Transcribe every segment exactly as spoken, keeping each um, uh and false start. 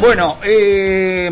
Bueno, eh,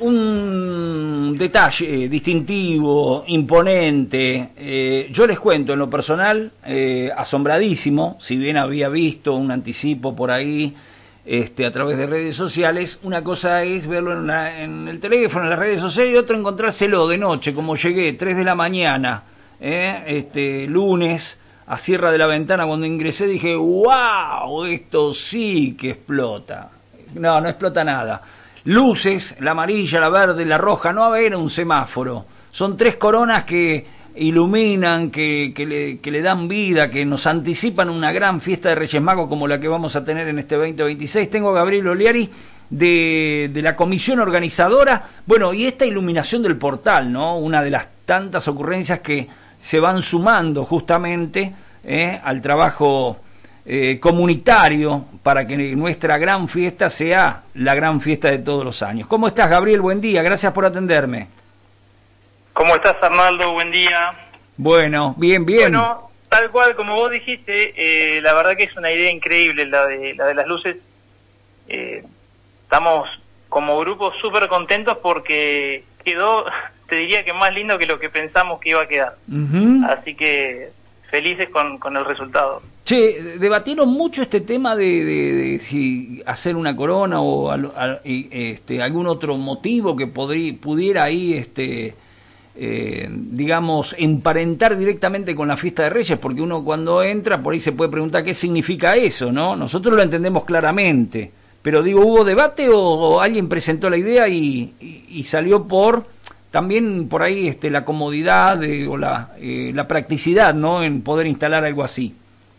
un detalle distintivo, imponente. Eh, yo les cuento, en lo personal, eh, asombradísimo, si bien había visto un anticipo por ahí este, a través de redes sociales. Una cosa es verlo en, la, en el teléfono, en las redes sociales, y otra encontrárselo de noche, como llegué, tres de la mañana, eh, este, lunes, a Sierra de la Ventana. Cuando ingresé dije, wow, esto sí que explota. No, no explota nada. Luces, la amarilla, la verde, la roja, no era un semáforo. Son tres coronas que iluminan, que, que, le, que le dan vida, que nos anticipan una gran fiesta de Reyes Magos como la que vamos a tener en este veinte veintiséis. Tengo a Gabriel Oliari de, de la comisión organizadora. Bueno, y esta iluminación del portal, ¿no? Una de las tantas ocurrencias que se van sumando justamente eh, al trabajo Eh, comunitario para que nuestra gran fiesta sea la gran fiesta de todos los años. ¿Cómo estás, Gabriel? Buen día, gracias por atenderme. ¿Cómo estás, Arnaldo? Buen día. Bueno, bien, bien. Bueno, tal cual como vos dijiste, eh, la verdad que es una idea increíble la de, la de las luces. Eh, estamos como grupo súper contentos porque quedó, te diría que más lindo que lo que pensamos que iba a quedar. Uh-huh. Así que felices con, con el resultado. Che, debatieron mucho este tema de, de, de si hacer una corona o al, al, este, algún otro motivo que podría, pudiera ahí, este, eh, digamos, emparentar directamente con la fiesta de Reyes, porque uno cuando entra por ahí se puede preguntar qué significa eso, ¿no? Nosotros lo entendemos claramente, pero digo, ¿hubo debate o, o alguien presentó la idea y, y, y salió por también por ahí este, la comodidad de, o la, eh, la practicidad, ¿no? En poder instalar algo así?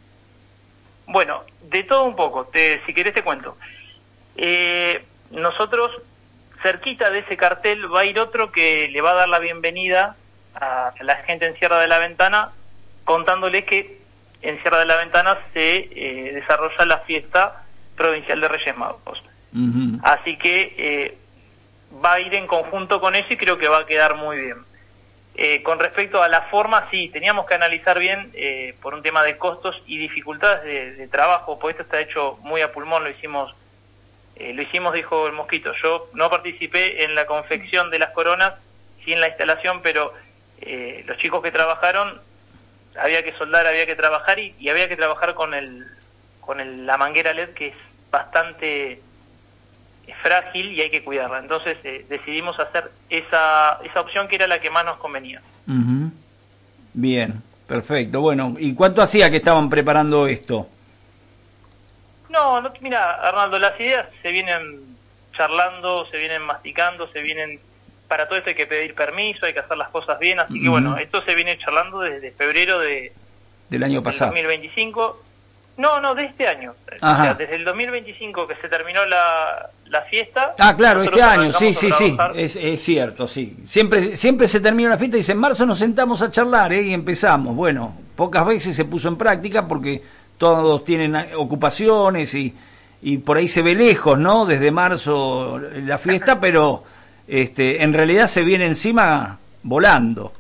Bueno, de todo un poco, te, si querés te cuento. Eh, nosotros, cerquita de ese cartel, va a ir otro que le va a dar la bienvenida a la gente en Sierra de la Ventana, contándoles que en Sierra de la Ventana se eh, desarrolla la fiesta provincial de Reyes Magos. Uh-huh. Así que eh, va a ir en conjunto con eso y creo que va a quedar muy bien. Eh, con respecto a la forma, sí, teníamos que analizar bien eh, por un tema de costos y dificultades de, de trabajo, porque esto está hecho muy a pulmón, lo hicimos, eh, lo hicimos, dijo el Mosquito. Yo no participé en la confección de las coronas, sí en la instalación, pero eh, los chicos que trabajaron, había que soldar, había que trabajar y, y había que trabajar con el, con el, la manguera L E D, que es bastante frágil y hay que cuidarla. Entonces eh, decidimos hacer esa esa opción que era la que más nos convenía. Uh-huh. Bien, perfecto. Bueno, ¿y cuánto hacía que estaban preparando esto? No, no, mira, Arnaldo, las ideas se vienen charlando, se vienen masticando, se vienen... Para todo esto hay que pedir permiso, hay que hacer las cosas bien, así uh-huh. que bueno, esto se viene charlando desde febrero de del año pasado. dos mil veinticinco. No, no, de este año. O sea, desde el dos mil veinticinco que se terminó la, la fiesta. Ah, claro, este año, sí, sí, sí, es, es cierto, sí. Siempre siempre se termina la fiesta y dice, en marzo nos sentamos a charlar, ¿eh? Y empezamos. Bueno, pocas veces se puso en práctica porque todos tienen ocupaciones y, y por ahí se ve lejos, ¿no? Desde marzo la fiesta, pero este en realidad se viene encima volando.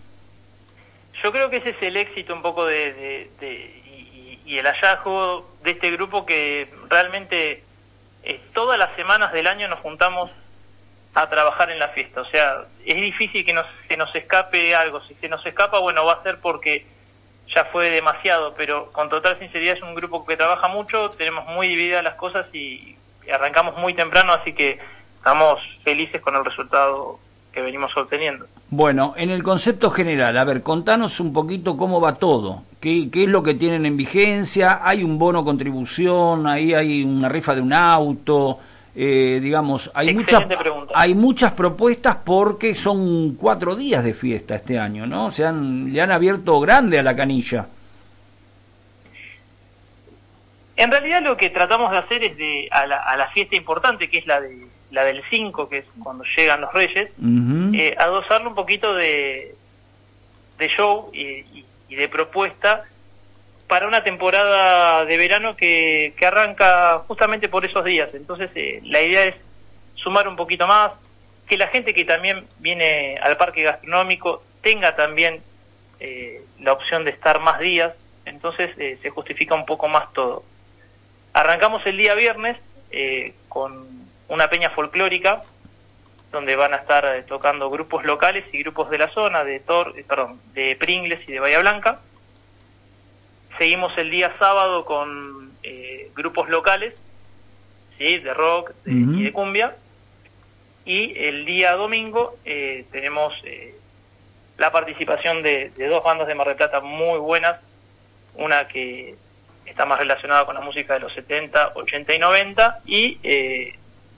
Yo creo que ese es el éxito un poco de... de, de y el hallazgo de este grupo, que realmente eh, todas las semanas del año nos juntamos a trabajar en la fiesta. O sea, es difícil que nos, se nos escape algo. Si se nos escapa, bueno, va a ser porque ya fue demasiado, pero con total sinceridad es un grupo que trabaja mucho, tenemos muy divididas las cosas y arrancamos muy temprano, así que estamos felices con el resultado que venimos obteniendo. Bueno, en el concepto general, a ver, contanos un poquito cómo va todo, qué, qué es lo que tienen en vigencia, hay un bono contribución, ahí hay una rifa de un auto, eh, digamos, hay muchas, hay muchas propuestas porque son cuatro días de fiesta este año, ¿no? Se han, le han abierto grande a la canilla. En realidad lo que tratamos de hacer es de a la, a la fiesta importante, que es la de la del cinco, que es cuando llegan los Reyes, uh-huh. eh, adosarle un poquito de, de show y, y, y de propuesta para una temporada de verano que, que arranca justamente por esos días. Entonces eh, la idea es sumar un poquito más, que la gente que también viene al parque gastronómico tenga también eh, la opción de estar más días, entonces eh, se justifica un poco más todo. Arrancamos el día viernes eh, con una peña folclórica, donde van a estar eh, tocando grupos locales y grupos de la zona, de Tor, eh, perdón, de Pringles y de Bahía Blanca. Seguimos el día sábado con eh, grupos locales, ¿sí? De rock de, uh-huh. y de cumbia. Y el día domingo eh, tenemos eh, la participación de, de dos bandas de Mar del Plata muy buenas, una que está más relacionada con la música de los setenta, ochenta y noventa, y eh,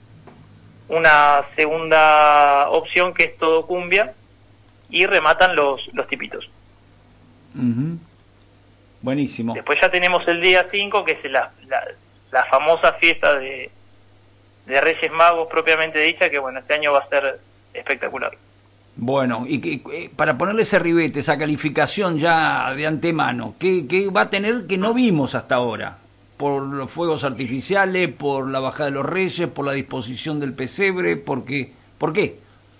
una segunda opción que es todo cumbia, y rematan los, los tipitos. Uh-huh. Buenísimo. Después ya tenemos el día cinco, que es la, la, la famosa fiesta de, de Reyes Magos propiamente dicha, que bueno, este año va a ser espectacular. Bueno, y que, para ponerle ese ribete, esa calificación ya de antemano, ¿qué, qué va a tener que no vimos hasta ahora? Por los fuegos artificiales, por la bajada de los Reyes, por la disposición del pesebre, ¿por qué? ¿Por qué?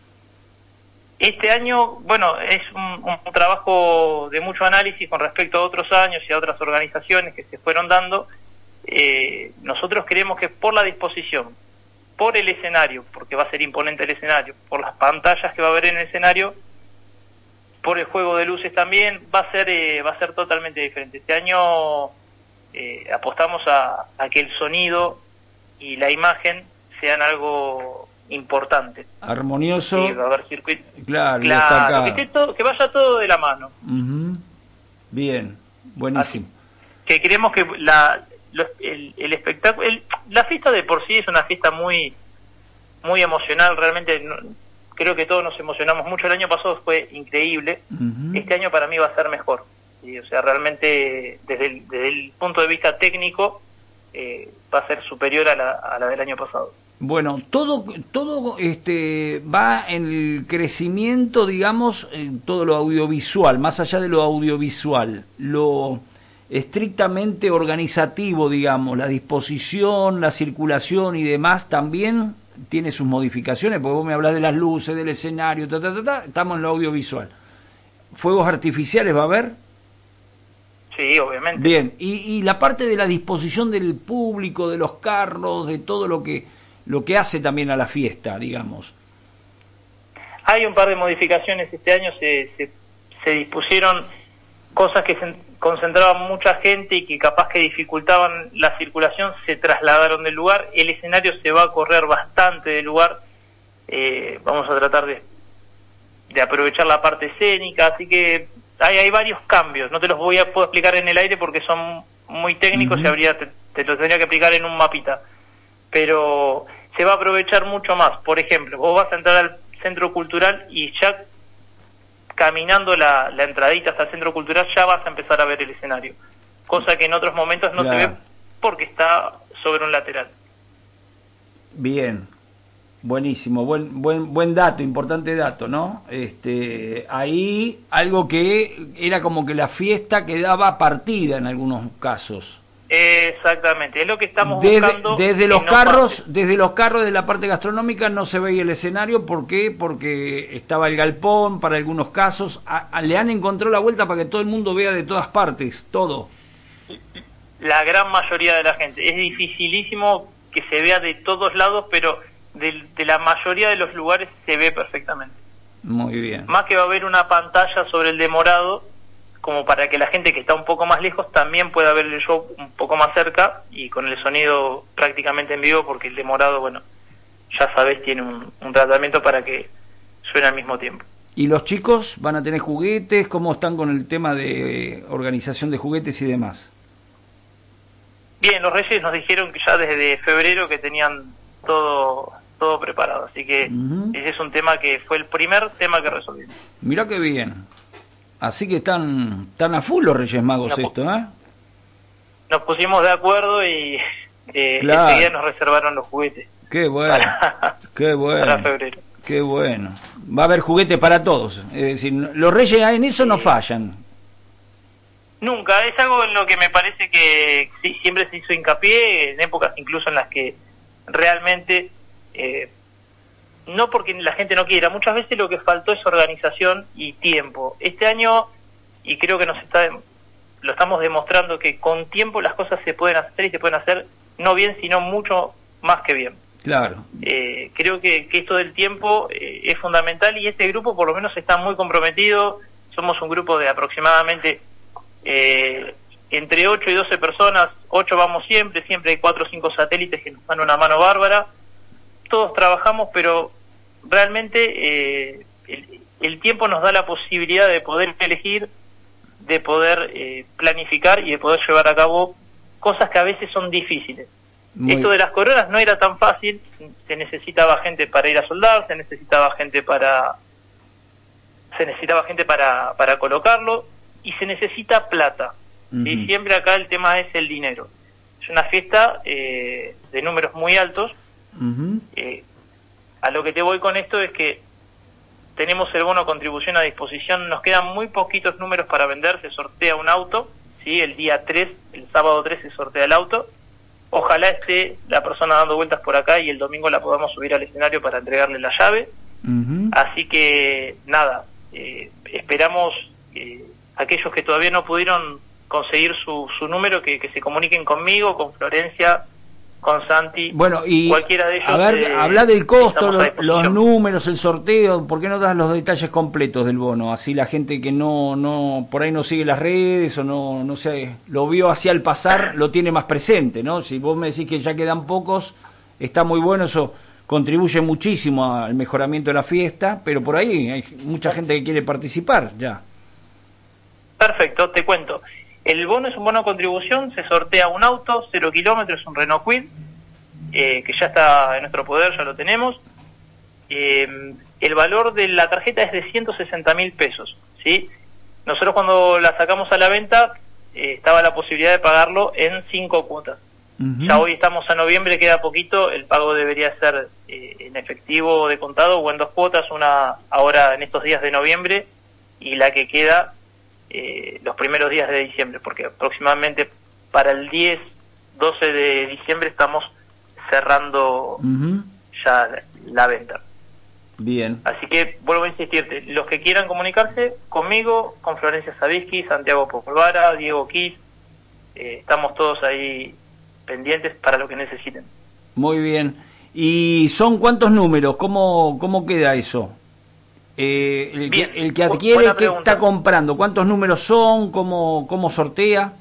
Este año, bueno, es un, un trabajo de mucho análisis con respecto a otros años y a otras organizaciones que se fueron dando. Eh, nosotros creemos que por la disposición, por el escenario, porque va a ser imponente el escenario, por las pantallas que va a haber en el escenario, por el juego de luces también, va a ser eh, va a ser totalmente diferente. Este año eh, apostamos a, a que el sonido y la imagen sean algo importante. Armonioso. Sí, va a haber circuito. Claro, claro que, esté todo, que vaya todo de la mano. Uh-huh. Bien, buenísimo. Así que creemos que la los, el, el espectáculo, el, la fiesta de por sí es una fiesta muy muy emocional, realmente no, creo que todos nos emocionamos mucho. El año pasado fue increíble. Uh-huh. Este año para mí va a ser mejor. ¿Sí? O sea, realmente desde el, desde el punto de vista técnico eh, va a ser superior a la, a la del año pasado. Bueno, todo todo este va en el crecimiento, digamos, en todo lo audiovisual, más allá de lo audiovisual, lo estrictamente organizativo, digamos, la disposición, la circulación y demás, también tiene sus modificaciones, porque vos me hablás de las luces, del escenario, ta, ta, ta, ta, estamos en lo audiovisual. ¿Fuegos artificiales va a haber? Sí, obviamente. Bien, y, y la parte de la disposición del público, de los carros, de todo lo que lo que hace también a la fiesta, digamos. Hay un par de modificaciones este año, se, se, se dispusieron cosas que se concentraban mucha gente y que capaz que dificultaban la circulación, se trasladaron del lugar. El escenario se va a correr bastante del lugar, eh, vamos a tratar de, de aprovechar la parte escénica, así que hay, hay varios cambios, no te los voy a puedo explicar en el aire porque son muy técnicos. Uh-huh. Y habría te, te los tendría que explicar en un mapita, pero se va a aprovechar mucho más. Por ejemplo, vos vas a entrar al centro cultural y ya caminando la, la entradita hasta el centro cultural ya vas a empezar a ver el escenario, cosa que en otros momentos no claro. se ve porque está sobre un lateral. Bien, buenísimo, buen buen buen dato, importante dato, ¿no? Este, ahí algo que era como que la fiesta quedaba partida en algunos casos. Exactamente, es lo que estamos desde, buscando. Desde los no carros, pase. desde los carros de la parte gastronómica no se veía el escenario, ¿por qué? Porque estaba el galpón para algunos casos. A, a, le han encontrado la vuelta para que todo el mundo vea de todas partes, todo. La gran mayoría de la gente. Es dificilísimo que se vea de todos lados, pero de, de la mayoría de los lugares se ve perfectamente. Muy bien. Más que va a haber una pantalla sobre el demorado, como para que la gente que está un poco más lejos también pueda ver el show un poco más cerca y con el sonido prácticamente en vivo, porque el demorado, bueno, ya sabés, tiene un, un tratamiento para que suene al mismo tiempo. ¿Y los chicos van a tener juguetes? ¿Cómo están con el tema de eh, organización de juguetes y demás? Bien, los Reyes nos dijeron que ya desde febrero que tenían todo todo preparado, así que uh-huh. ese es un tema que fue el primer tema que resolvimos. Mirá qué bien. Así que están, están a full los Reyes Magos nos, esto, ¿eh? Nos pusimos de acuerdo y eh, claro. enseguida nos reservaron los juguetes. Qué bueno, para, qué bueno. Para febrero. Qué bueno. Va a haber juguetes para todos. Es decir, los Reyes en eso sí. no fallan. Nunca, es algo en lo que me parece que sí, siempre se hizo hincapié, en épocas incluso en las que realmente... Eh, no porque la gente no quiera, muchas veces lo que faltó es organización y tiempo. Este año, y creo que nos está lo estamos demostrando, que con tiempo las cosas se pueden hacer y se pueden hacer no bien, sino mucho más que bien. Claro. Eh, creo que, que esto del tiempo eh, es fundamental, y este grupo por lo menos está muy comprometido. Somos un grupo de aproximadamente eh, entre ocho y doce personas. Ocho vamos siempre, siempre hay cuatro o cinco satélites que nos dan una mano bárbara. Todos trabajamos, pero realmente eh, el, el tiempo nos da la posibilidad de poder elegir, de poder eh, planificar y de poder llevar a cabo cosas que a veces son difíciles. Muy... Esto de las coronas no era tan fácil. Se necesitaba gente para ir a soldar, se necesitaba gente para se necesitaba gente para, para colocarlo, y se necesita plata. Uh-huh. ¿Sí? Siempre acá el tema es el dinero. Es una fiesta eh, de números muy altos. Uh-huh. eh, a lo que te voy con esto es que tenemos el bono contribución a disposición, nos quedan muy poquitos números para vender, se sortea un auto, ¿sí? El día tres, el sábado tres se sortea el auto. Ojalá esté la persona dando vueltas por acá y el domingo la podamos subir al escenario para entregarle la llave. Uh-huh. Así que nada, eh, esperamos eh, aquellos que todavía no pudieron conseguir su, su número, que, que se comuniquen conmigo, con Florencia, con Santi, bueno, y cualquiera de ellos. A ver, eh, habla del costo, lo, los números, el sorteo. ¿Por qué no das los detalles completos del bono? Así la gente que no no por ahí no sigue las redes o no no sé, lo vio así al pasar, lo tiene más presente, ¿no? Si vos me decís que ya quedan pocos, está muy bueno, eso contribuye muchísimo al mejoramiento de la fiesta, pero por ahí hay mucha gente que quiere participar ya. Perfecto, te cuento. El bono es un bono de contribución, se sortea un auto, cero kilómetros, un Renault Kwid, eh, que ya está en nuestro poder, ya lo tenemos. Eh, el valor de la tarjeta es de ciento sesenta mil pesos, ¿sí? Nosotros cuando la sacamos a la venta, eh, estaba la posibilidad de pagarlo en cinco cuotas. Uh-huh. Ya hoy estamos a noviembre, queda poquito, el pago debería ser eh, en efectivo o de contado o en dos cuotas, una ahora en estos días de noviembre y la que queda Eh, los primeros días de diciembre, porque aproximadamente para el diez, doce de diciembre estamos cerrando uh-huh. ya la, la venta. Bien. Así que vuelvo a insistirte, los que quieran comunicarse conmigo, con Florencia Sabisky, Santiago Popolvara, Diego Kiss, eh, estamos todos ahí pendientes para lo que necesiten. Muy bien. ¿Y son cuántos números? ¿Cómo, cómo queda eso? Eh, el, Bien, que, el que adquiere, ¿qué está comprando? ¿Cuántos números son? ¿Cómo, cómo sortea?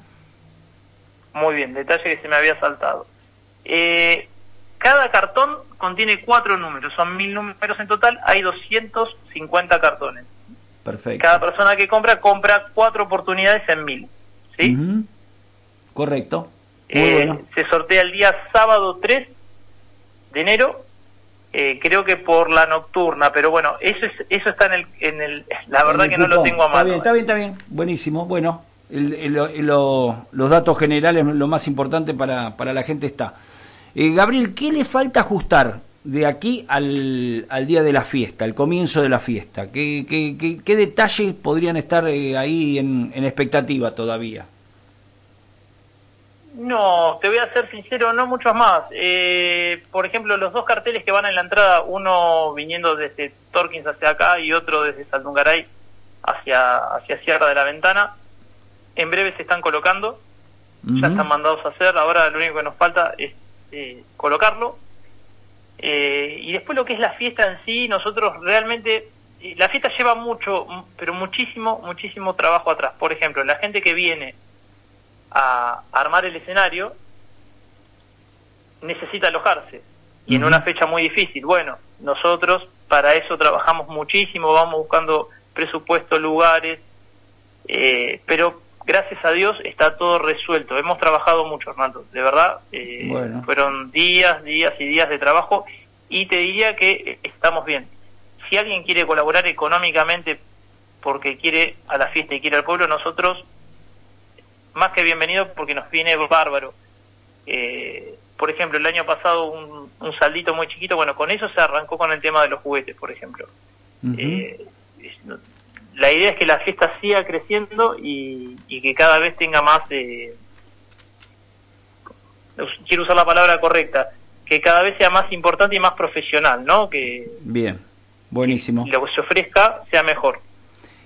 Muy bien, detalle que se me había saltado. Eh, cada cartón contiene cuatro números, son mil números en total, hay doscientos cincuenta cartones. Perfecto. Cada persona que compra, compra cuatro oportunidades en mil, ¿sí? Uh-huh. Correcto. Muy eh, bueno. Se sortea el día sábado tres de enero. Eh, creo que por la nocturna, pero bueno, eso es, eso está en el, en el la verdad que no lo tengo a mano. Está bien, está bien, está bien, buenísimo. Bueno, el, el, el, lo, los datos generales, lo más importante para, para la gente está. Eh, Gabriel, ¿qué le falta ajustar de aquí al, al día de la fiesta, al comienzo de la fiesta? ¿Qué, qué, qué, qué detalles podrían estar eh, ahí en, en expectativa todavía? No, te voy a ser sincero, no muchos más. Eh, por ejemplo, los dos carteles que van en la entrada, uno viniendo desde Torkins hacia acá y otro desde Saldungaray hacia, hacia Sierra de la Ventana, en breve se están colocando, uh-huh. ya están mandados a hacer, ahora lo único que nos falta es eh, colocarlo. Eh, y después lo que es la fiesta en sí, nosotros realmente, eh, la fiesta lleva mucho, pero muchísimo, muchísimo trabajo atrás. Por ejemplo, la gente que viene a armar el escenario necesita alojarse y uh-huh. en una fecha muy difícil. Bueno, nosotros para eso trabajamos muchísimo, vamos buscando presupuestos, lugares, eh, pero gracias a Dios está todo resuelto. Hemos trabajado mucho, Arnaldo, de verdad. Eh, bueno. Fueron días, días y días de trabajo y te diría que estamos bien. Si alguien quiere colaborar económicamente porque quiere a la fiesta y quiere al pueblo, nosotros más que bienvenido porque nos viene bárbaro. Eh, por ejemplo, el año pasado un, un saldito muy chiquito, bueno, con eso se arrancó con el tema de los juguetes, por ejemplo. Uh-huh. eh, la idea es que la fiesta siga creciendo y, y que cada vez tenga más, eh, quiero usar la palabra correcta, que cada vez sea más importante y más profesional, ¿no? Que bien, buenísimo. Lo que se ofrezca sea mejor.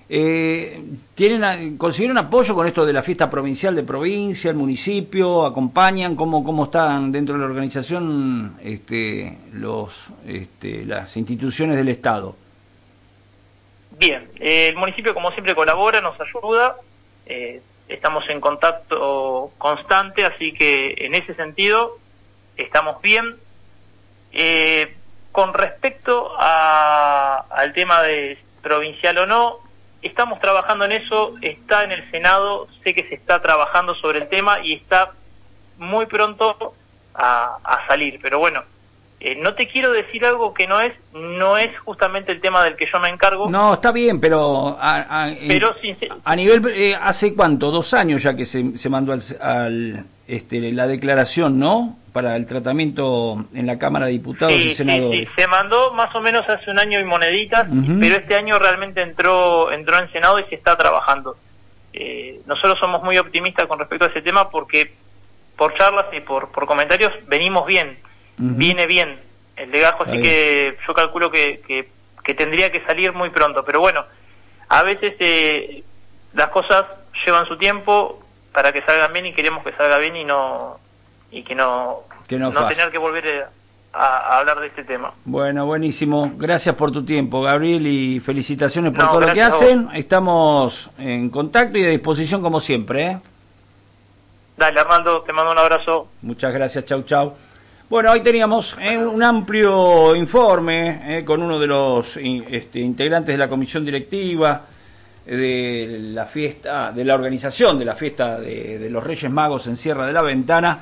Eh, ¿tienen, ¿Consiguieron apoyo con esto de la fiesta provincial de provincia, el municipio? ¿Acompañan? ¿Cómo, cómo están dentro de la organización este, los, este, las instituciones del Estado? Bien, eh, el municipio como siempre colabora, nos ayuda, eh, estamos en contacto constante, así que en ese sentido estamos bien. Eh, con respecto a, al tema de provincial o no, estamos trabajando en eso, está en el Senado, sé que se está trabajando sobre el tema y está muy pronto a, a salir, pero bueno, eh, no te quiero decir algo que no es, no es justamente el tema del que yo me encargo. No, está bien, pero a, a, pero en, a nivel, eh, ¿hace cuánto? Dos años ya que se, se mandó al, al este, la declaración, ¿no?, para el tratamiento en la Cámara de Diputados sí, y Senadores. Sí, sí, se mandó más o menos hace un año y moneditas, uh-huh. pero este año realmente entró entró en Senado y se está trabajando. Eh, nosotros somos muy optimistas con respecto a ese tema porque por charlas y por, por comentarios venimos bien, uh-huh. viene bien el legajo, así que yo calculo que, que, que tendría que salir muy pronto, pero bueno, a veces eh, las cosas llevan su tiempo para que salgan bien y queremos que salga bien y no y que no, que no, no tener que volver a, a hablar de este tema. Bueno, buenísimo. Gracias por tu tiempo, Gabriel, y felicitaciones por no, todo lo que hacen. Estamos en contacto y a disposición como siempre, ¿eh? Dale, Arnaldo, te mando un abrazo. Muchas gracias, chau, chau. Bueno, hoy teníamos eh, un amplio informe eh, con uno de los este, integrantes de la comisión directiva de la fiesta, de la organización de la fiesta de, de los Reyes Magos en Sierra de la Ventana.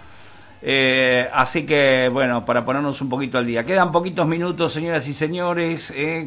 Eh, así que, bueno, para ponernos un poquito al día. Quedan poquitos minutos, señoras y señores. Eh,